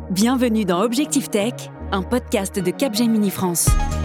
Bienvenue dans Objectif Tech, un podcast de Capgemini France.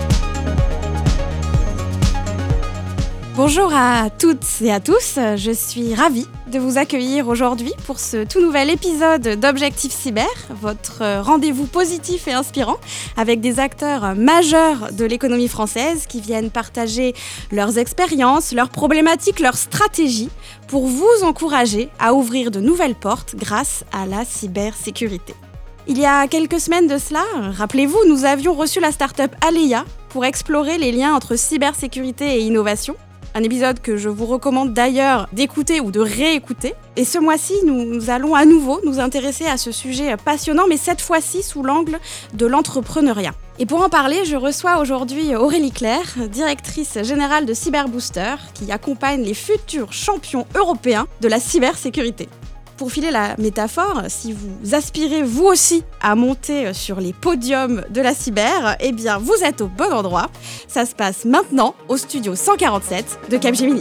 Bonjour à toutes et à tous, je suis ravie de vous accueillir aujourd'hui pour ce tout nouvel épisode d'Objectif Cyber, votre rendez-vous positif et inspirant avec des acteurs majeurs de l'économie française qui viennent partager leurs expériences, leurs problématiques, leurs stratégies pour vous encourager à ouvrir de nouvelles portes grâce à la cybersécurité. Il y a quelques semaines de cela, rappelez-vous, nous avions reçu la start-up Aleya pour explorer les liens entre cybersécurité et innovation. Un épisode que je vous recommande d'ailleurs d'écouter ou de réécouter. Et ce mois-ci, nous allons à nouveau nous intéresser à ce sujet passionnant, mais cette fois-ci sous l'angle de l'entrepreneuriat. Et pour en parler, je reçois aujourd'hui Aurélie Clerc, directrice générale de Cyberbooster, qui accompagne les futurs champions européens de la cybersécurité. Pour filer la métaphore, si vous aspirez vous aussi à monter sur les podiums de la cyber, eh bien vous êtes au bon endroit. Ça se passe maintenant au studio 147 de Capgemini.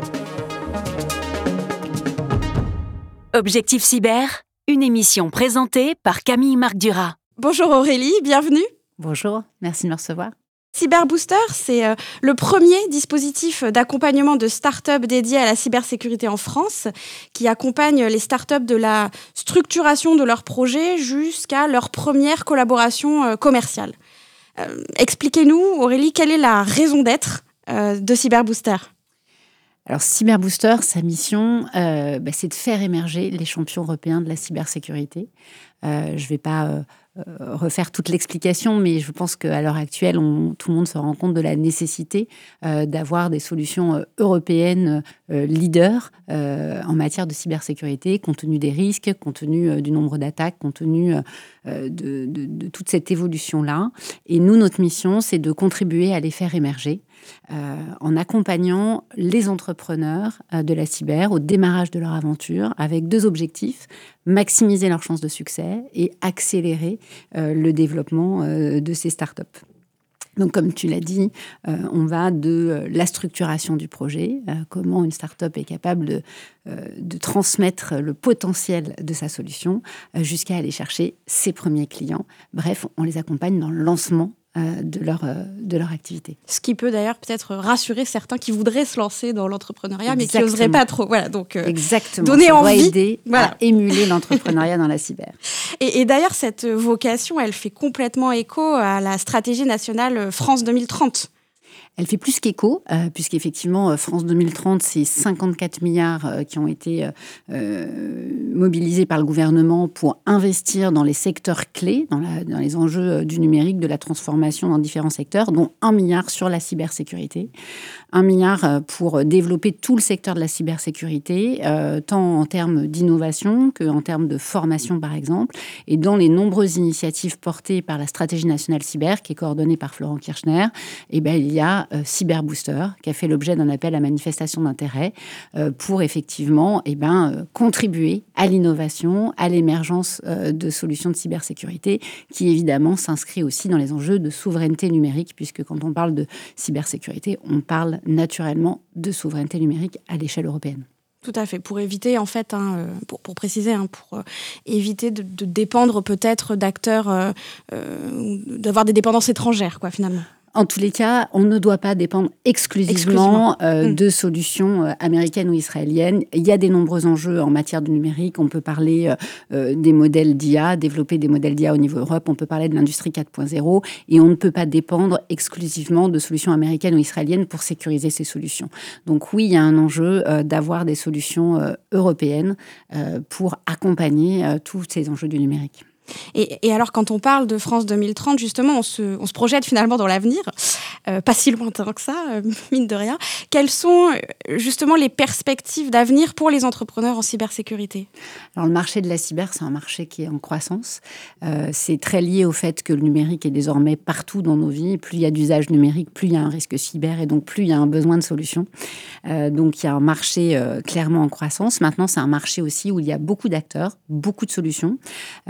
Objectif Cyber, une émission présentée par Camille Marc-Duras. Bonjour Aurélie, bienvenue. Bonjour, merci de me recevoir. Cyberbooster, c'est le premier dispositif d'accompagnement de start-up dédié à la cybersécurité en France, qui accompagne les start-up de la structuration de leurs projets jusqu'à leur première collaboration commerciale. Expliquez-nous, Aurélie, quelle est la raison d'être de Cyberbooster ? Alors, Cyberbooster, sa mission, c'est de faire émerger les champions européens de la cybersécurité. Je ne vais pas refaire toute l'explication, mais je pense qu'à l'heure actuelle, tout le monde se rend compte de la nécessité d'avoir des solutions européennes leaders en matière de cybersécurité, compte tenu des risques, compte tenu du nombre d'attaques, compte tenu de toute cette évolution-là. Et nous, notre mission, c'est de contribuer à les faire émerger en accompagnant les entrepreneurs de la cyber au démarrage de leur aventure avec deux objectifs: maximiser leurs chances de succès et accélérer le développement de ces startups. Donc, comme tu l'as dit, on va de la structuration du projet, comment une startup est capable de transmettre le potentiel de sa solution, jusqu'à aller chercher ses premiers clients. Bref, on les accompagne dans le lancement de leur activité. Ce qui peut d'ailleurs peut-être rassurer certains qui voudraient se lancer dans l'entrepreneuriat, mais qui n'oseraient pas trop. Voilà, donc donner envie. Aider à émuler l'entrepreneuriat dans la cyber. Et d'ailleurs, cette vocation, elle fait complètement écho à la stratégie nationale France 2030. Elle fait plus qu'écho, puisqu'effectivement, France 2030, c'est 54 milliards qui ont été mobilisés par le gouvernement pour investir dans les secteurs clés, dans les enjeux du numérique, de la transformation dans différents secteurs, dont 1 milliard sur la cybersécurité. 1 milliard pour développer tout le secteur de la cybersécurité, tant en termes d'innovation qu'en termes de formation, par exemple. Et dans les nombreuses initiatives portées par la stratégie nationale cyber, qui est coordonnée par Florent Kirchner, il y a Cyberbooster, qui a fait l'objet d'un appel à manifestation d'intérêt pour effectivement contribuer à l'innovation, à l'émergence de solutions de cybersécurité, qui évidemment s'inscrit aussi dans les enjeux de souveraineté numérique, puisque quand on parle de cybersécurité, on parle naturellement de souveraineté numérique à l'échelle européenne. Tout à fait, pour éviter en fait, pour préciser, pour éviter de dépendre peut-être d'acteurs, d'avoir des dépendances étrangères, quoi, finalement. En tous les cas, on ne doit pas dépendre exclusivement de solutions américaines ou israéliennes. Il y a des nombreux enjeux en matière de numérique. On peut parler des modèles d'IA, développer des modèles d'IA au niveau Europe. On peut parler de l'industrie 4.0. Et on ne peut pas dépendre exclusivement de solutions américaines ou israéliennes pour sécuriser ces solutions. Donc oui, il y a un enjeu d'avoir des solutions européennes pour accompagner tous ces enjeux du numérique. Et alors, quand on parle de France 2030, justement, on se projette finalement dans l'avenir, pas si lointain que ça, mine de rien. Quelles sont justement les perspectives d'avenir pour les entrepreneurs en cybersécurité ? Alors, le marché de la cyber, c'est un marché qui est en croissance. C'est très lié au fait que le numérique est désormais partout dans nos vies. Plus il y a d'usage numérique, plus il y a un risque cyber et donc plus il y a un besoin de solutions. Donc, il y a un marché clairement en croissance. Maintenant, c'est un marché aussi où il y a beaucoup d'acteurs, beaucoup de solutions.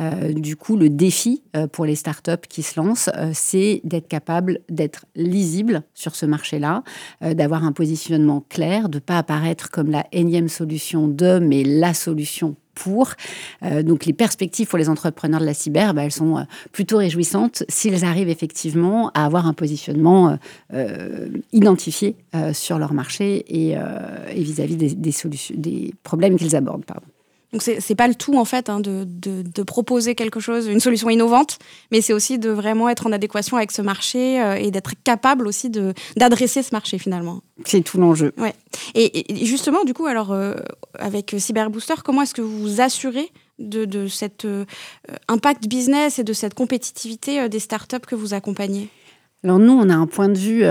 du coup, le défi pour les startups qui se lancent, c'est d'être capable d'être lisible sur ce marché-là, d'avoir un positionnement clair, de ne pas apparaître comme la énième solution mais la solution pour. Donc, les perspectives pour les entrepreneurs de la cyber, elles sont plutôt réjouissantes s'ils arrivent effectivement à avoir un positionnement identifié sur leur marché et vis-à-vis des solutions, des problèmes qu'ils abordent. Pardon. Donc, c'est pas le tout, en fait, de proposer quelque chose, une solution innovante, mais c'est aussi de vraiment être en adéquation avec ce marché et d'être capable aussi d'adresser ce marché, finalement. C'est tout l'enjeu. Ouais. Et justement, du coup, alors, avec Cyberbooster, comment est-ce que vous vous assurez de cet impact business et de cette compétitivité des startups que vous accompagnez ? Alors nous, on a un point de vue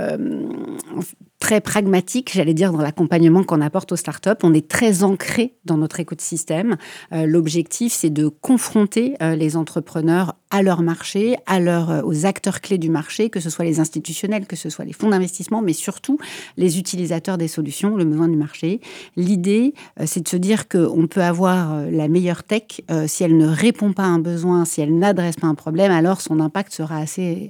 très pragmatique, j'allais dire, dans l'accompagnement qu'on apporte aux startups. On est très ancré dans notre écosystème. L'objectif, c'est de confronter les entrepreneurs à leur marché, aux acteurs clés du marché, que ce soit les institutionnels, que ce soit les fonds d'investissement, mais surtout les utilisateurs des solutions, le besoin du marché. L'idée, c'est de se dire qu'on peut avoir la meilleure tech. Si elle ne répond pas à un besoin, si elle n'adresse pas un problème, alors son impact sera assez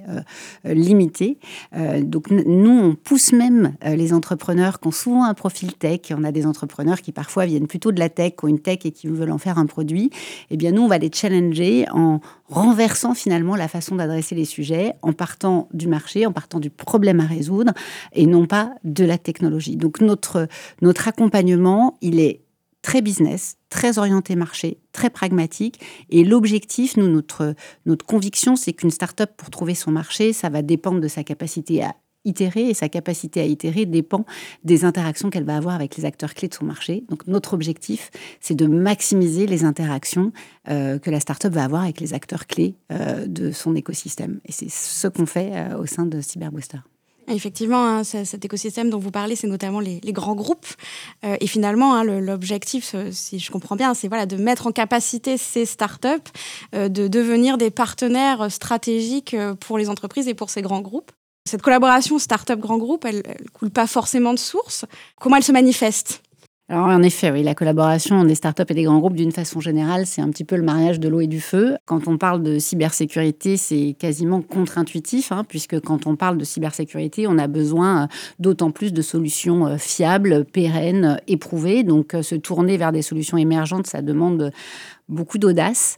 limité. Donc nous, on pousse même les entrepreneurs qui ont souvent un profil tech. On a des entrepreneurs qui parfois viennent plutôt de la tech, qui ont une tech et qui veulent en faire un produit. Eh bien, nous, on va les challenger en renversant finalement la façon d'adresser les sujets, en partant du marché, en partant du problème à résoudre et non pas de la technologie. Donc notre accompagnement, il est très business, très orienté marché, très pragmatique. Et l'objectif, notre conviction, c'est qu'une start-up, pour trouver son marché, ça va dépendre de sa capacité à itérer. Et sa capacité à itérer dépend des interactions qu'elle va avoir avec les acteurs clés de son marché. Donc notre objectif, c'est de maximiser les interactions que la start-up va avoir avec les acteurs clés de son écosystème. Et c'est ce qu'on fait au sein de Cyberbooster. Effectivement, cet écosystème dont vous parlez, c'est notamment les grands groupes. Et finalement, l'objectif, si je comprends bien, c'est de mettre en capacité ces startups de devenir des partenaires stratégiques pour les entreprises et pour ces grands groupes. Cette collaboration start-up-grand groupe, elle coule pas forcément de source. Comment elle se manifeste ? Alors en effet, oui, la collaboration des startups et des grands groupes, d'une façon générale, c'est un petit peu le mariage de l'eau et du feu. Quand on parle de cybersécurité, c'est quasiment contre-intuitif, puisque quand on parle de cybersécurité, on a besoin d'autant plus de solutions fiables, pérennes, éprouvées. Donc se tourner vers des solutions émergentes, ça demande beaucoup d'audace.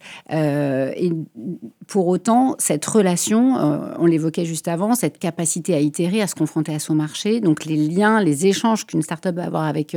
Et pour autant, cette relation, on l'évoquait juste avant, cette capacité à itérer, à se confronter à son marché, donc les liens, les échanges qu'une start-up va avoir avec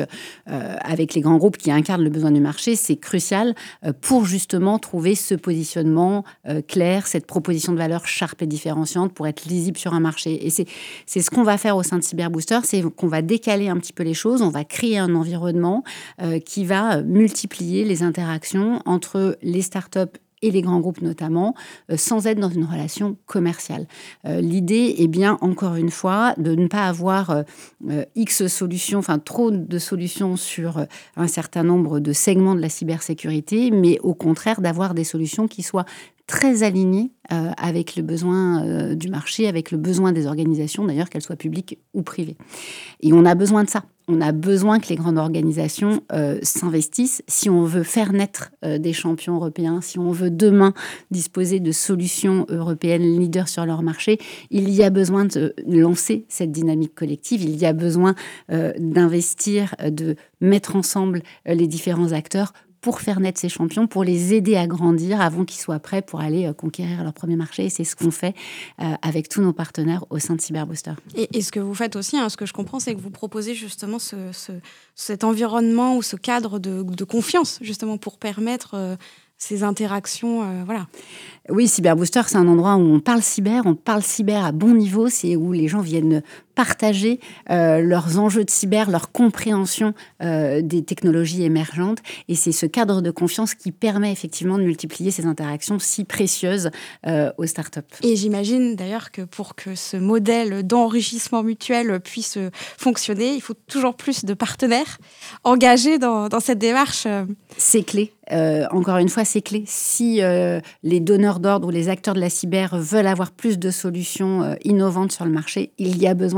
les grands groupes qui incarnent le besoin du marché, c'est crucial pour justement trouver ce positionnement clair, cette proposition de valeur sharp et différenciante pour être lisible sur un marché. Et c'est ce qu'on va faire au sein de Cyberbooster, c'est qu'on va décaler un petit peu les choses, on va créer un environnement qui va multiplier les interactions entre les startups et les grands groupes notamment, sans être dans une relation commerciale. L'idée est bien, encore une fois, de ne pas avoir X solutions, trop de solutions sur un certain nombre de segments de la cybersécurité, mais au contraire d'avoir des solutions qui soient très alignées avec le besoin du marché, avec le besoin des organisations, d'ailleurs, qu'elles soient publiques ou privées. Et on a besoin de ça. On a besoin que les grandes organisations s'investissent. Si on veut faire naître des champions européens, si on veut demain disposer de solutions européennes leaders sur leur marché, il y a besoin de lancer cette dynamique collective. Il y a besoin d'investir, de mettre ensemble les différents acteurs pour faire naître ces champions, pour les aider à grandir avant qu'ils soient prêts pour aller conquérir leur premier marché. Et c'est ce qu'on fait avec tous nos partenaires au sein de Cyberbooster. Et ce que vous faites aussi, ce que je comprends, c'est que vous proposez justement cet environnement ou ce cadre de confiance, justement, pour permettre ces interactions. Oui, Cyberbooster, c'est un endroit où on parle cyber à bon niveau, c'est où les gens viennent partager leurs enjeux de cyber, leur compréhension des technologies émergentes. Et c'est ce cadre de confiance qui permet effectivement de multiplier ces interactions si précieuses aux startups. Et j'imagine d'ailleurs que pour que ce modèle d'enrichissement mutuel puisse fonctionner, il faut toujours plus de partenaires engagés dans cette démarche. C'est clé. Encore une fois, c'est clé. Si les donneurs d'ordre ou les acteurs de la cyber veulent avoir plus de solutions innovantes sur le marché, il y a besoin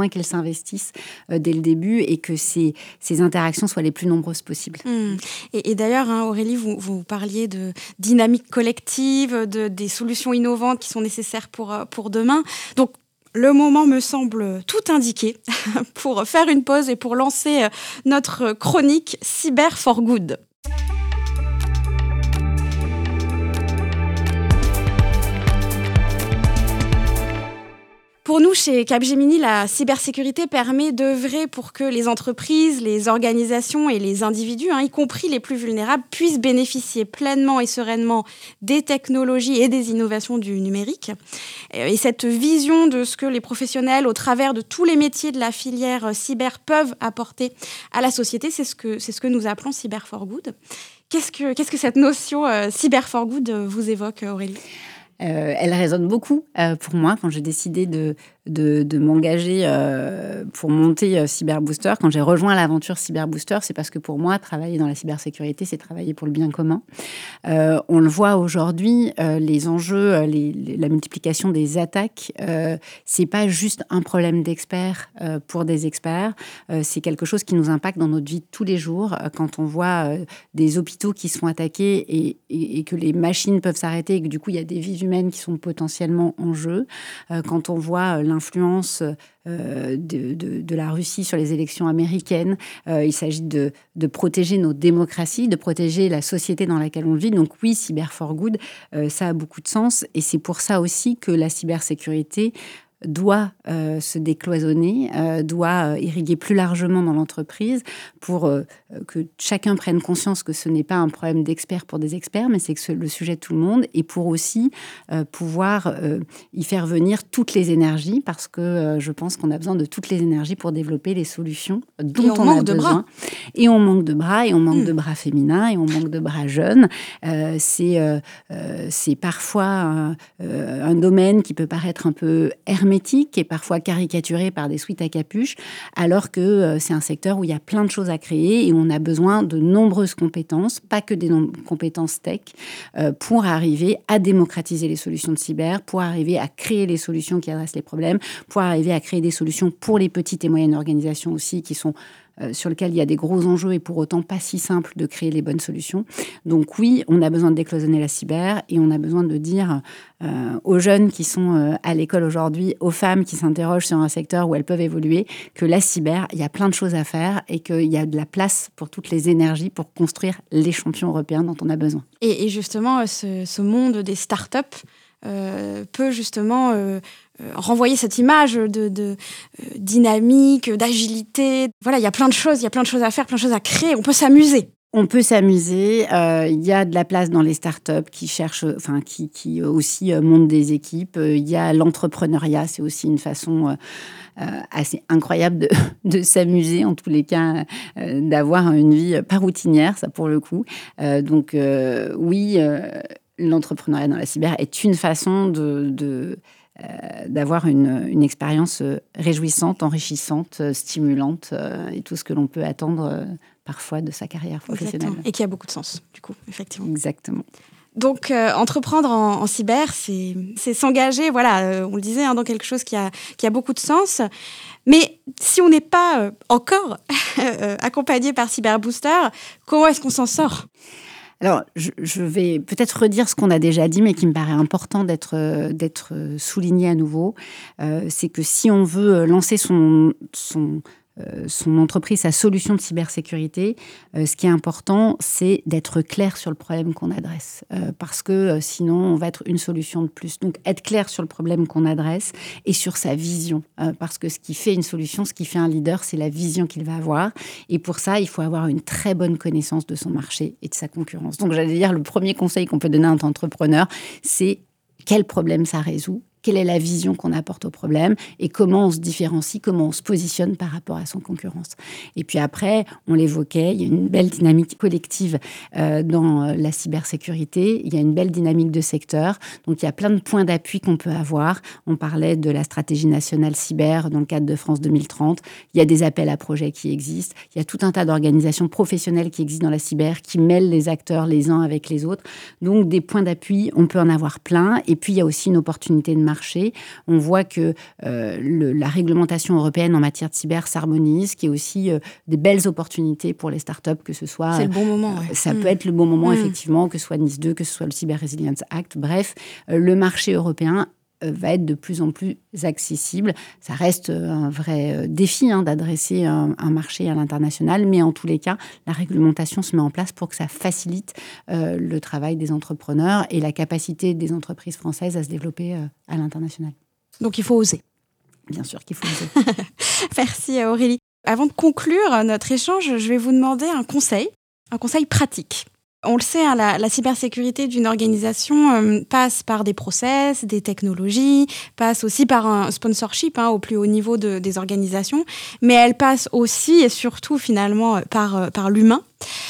qu'elles s'investissent dès le début et que ces interactions soient les plus nombreuses possibles. Et d'ailleurs, Aurélie, vous parliez de dynamique collective, des solutions innovantes qui sont nécessaires pour demain. Donc, le moment me semble tout indiqué pour faire une pause et pour lancer notre chronique Cyber for Good. Pour nous, chez Capgemini, la cybersécurité permet d'œuvrer pour que les entreprises, les organisations et les individus, y compris les plus vulnérables, puissent bénéficier pleinement et sereinement des technologies et des innovations du numérique. Et cette vision de ce que les professionnels, au travers de tous les métiers de la filière cyber, peuvent apporter à la société, c'est ce que nous appelons Cyber for Good. Qu'est-ce que cette notion Cyber for Good vous évoque, Aurélie ? Elle résonne beaucoup pour moi quand j'ai décidé de m'engager pour monter Cyber Booster. Quand j'ai rejoint l'aventure Cyber Booster, c'est parce que pour moi, travailler dans la cybersécurité, c'est travailler pour le bien commun. On le voit aujourd'hui, les enjeux, la multiplication des attaques, c'est pas juste un problème d'experts pour des experts. C'est quelque chose qui nous impacte dans notre vie de tous les jours. Quand on voit des hôpitaux qui sont attaqués et que les machines peuvent s'arrêter et que du coup, il y a des vies humaines qui sont potentiellement en jeu. Quand on voit l'influence de la Russie sur les élections américaines, il s'agit de protéger nos démocraties, de protéger la société dans laquelle on vit. Donc oui, Cyber for Good, ça a beaucoup de sens. Et c'est pour ça aussi que la cybersécurité doit se décloisonner, doit irriguer plus largement dans l'entreprise pour que chacun prenne conscience que ce n'est pas un problème d'experts pour des experts, mais c'est que c'est le sujet de tout le monde, et pour aussi pouvoir y faire venir toutes les énergies, parce que je pense qu'on a besoin de toutes les énergies pour développer les solutions dont on a besoin. Et on manque de bras, et on manque de bras féminins, et on manque de bras jeunes. C'est parfois un domaine qui peut paraître un peu hermétique et parfois caricaturé par des suites à capuche, alors que c'est un secteur où il y a plein de choses à créer et on a besoin de nombreuses compétences, pas que des compétences tech, pour arriver à démocratiser les solutions de cyber, pour arriver à créer les solutions qui adressent les problèmes, pour arriver à créer des solutions pour les petites et moyennes organisations aussi qui sont sur lequel il y a des gros enjeux et pour autant pas si simple de créer les bonnes solutions. Donc oui, on a besoin de décloisonner la cyber et on a besoin de dire aux jeunes qui sont à l'école aujourd'hui, aux femmes qui s'interrogent sur un secteur où elles peuvent évoluer, que la cyber, il y a plein de choses à faire et qu'il y a de la place pour toutes les énergies pour construire les champions européens dont on a besoin. Et justement, ce monde des startups peut justement renvoyer cette image de dynamique, d'agilité. Voilà, il y a plein de choses à faire, plein de choses à créer. On peut s'amuser. On peut s'amuser. Il y a de la place dans les startups qui cherchent, qui aussi montent des équipes. Il y a l'entrepreneuriat, c'est aussi une façon assez incroyable de s'amuser, en tous les cas, d'avoir une vie pas routinière, ça pour le coup. Donc oui, l'entrepreneuriat dans la cyber est une façon d'avoir une expérience réjouissante, enrichissante, stimulante et tout ce que l'on peut attendre parfois de sa carrière professionnelle. Exactement. Et qui a beaucoup de sens, du coup, effectivement. Exactement. Donc, entreprendre en cyber, c'est s'engager, voilà, on le disait, dans quelque chose qui a beaucoup de sens. Mais si on n'est pas encore accompagné par Cyber Booster, comment est-ce qu'on s'en sort ? Alors, je vais peut-être redire ce qu'on a déjà dit, mais qui me paraît important d'être souligné à nouveau. C'est que si on veut lancer son entreprise, sa solution de cybersécurité, ce qui est important, c'est d'être clair sur le problème qu'on adresse. Parce que sinon, on va être une solution de plus. Donc, être clair sur le problème qu'on adresse et sur sa vision. Parce que ce qui fait une solution, ce qui fait un leader, c'est la vision qu'il va avoir. Et pour ça, il faut avoir une très bonne connaissance de son marché et de sa concurrence. Donc, j'allais dire, le premier conseil qu'on peut donner à un entrepreneur, c'est quel problème ça résout ? Quelle est la vision qu'on apporte au problème et comment on se différencie, comment on se positionne par rapport à son concurrence. Et puis après, on l'évoquait, il y a une belle dynamique collective dans la cybersécurité, il y a une belle dynamique de secteur, donc il y a plein de points d'appui qu'on peut avoir. On parlait de la stratégie nationale cyber dans le cadre de France 2030, il y a des appels à projets qui existent, il y a tout un tas d'organisations professionnelles qui existent dans la cyber, qui mêlent les acteurs les uns avec les autres, donc des points d'appui, on peut en avoir plein, et puis il y a aussi une opportunité de marché. On voit que la réglementation européenne en matière de cyber s'harmonise, qu'il y a aussi des belles opportunités pour les startups, que ce soit... C'est le bon moment. Ça peut être le bon moment, effectivement, que ce soit NIS 2, que ce soit le Cyber Resilience Act. Bref, le marché européen va être de plus en plus accessible. Ça reste un vrai défi d'adresser un marché à l'international, mais en tous les cas, la réglementation se met en place pour que ça facilite le travail des entrepreneurs et la capacité des entreprises françaises à se développer à l'international. Donc il faut oser. Bien sûr qu'il faut oser. Merci Aurélie. Avant de conclure notre échange, je vais vous demander un conseil pratique. On le sait, la cybersécurité d'une organisation passe par des process, des technologies, passe aussi par un sponsorship au plus haut niveau des organisations, mais elle passe aussi et surtout finalement par l'humain.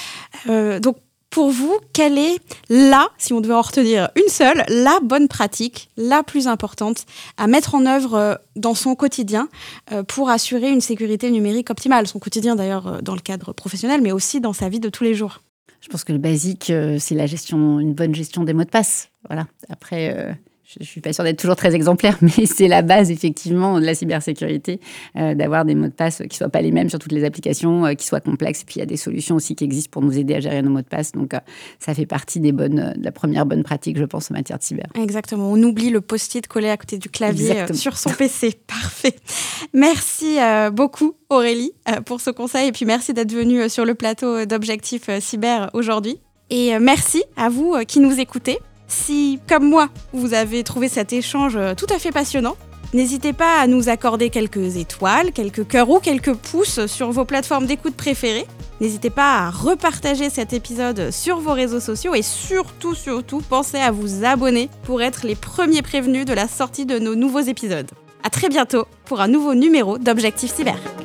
Donc pour vous, quelle est si on devait en retenir une seule, la bonne pratique, la plus importante à mettre en œuvre dans son quotidien pour assurer une sécurité numérique optimale? Son quotidien d'ailleurs dans le cadre professionnel, mais aussi dans sa vie de tous les jours. Je pense que le basique, c'est une bonne gestion des mots de passe. Voilà. Après, je ne suis pas sûre d'être toujours très exemplaire, mais c'est la base, effectivement, de la cybersécurité, d'avoir des mots de passe qui ne soient pas les mêmes sur toutes les applications, qui soient complexes. Et puis, il y a des solutions aussi qui existent pour nous aider à gérer nos mots de passe. Donc, ça fait partie de la première bonne pratique, je pense, en matière de cyber. Exactement. On oublie le post-it collé à côté du clavier sur son PC. Parfait. Merci beaucoup, Aurélie, pour ce conseil. Et puis, merci d'être venue sur le plateau d'Objectif Cyber aujourd'hui. Et merci à vous qui nous écoutez. Si, comme moi, vous avez trouvé cet échange tout à fait passionnant, n'hésitez pas à nous accorder quelques étoiles, quelques cœurs ou quelques pouces sur vos plateformes d'écoute préférées. N'hésitez pas à repartager cet épisode sur vos réseaux sociaux et surtout, pensez à vous abonner pour être les premiers prévenus de la sortie de nos nouveaux épisodes. À très bientôt pour un nouveau numéro d'Objectif Cyber.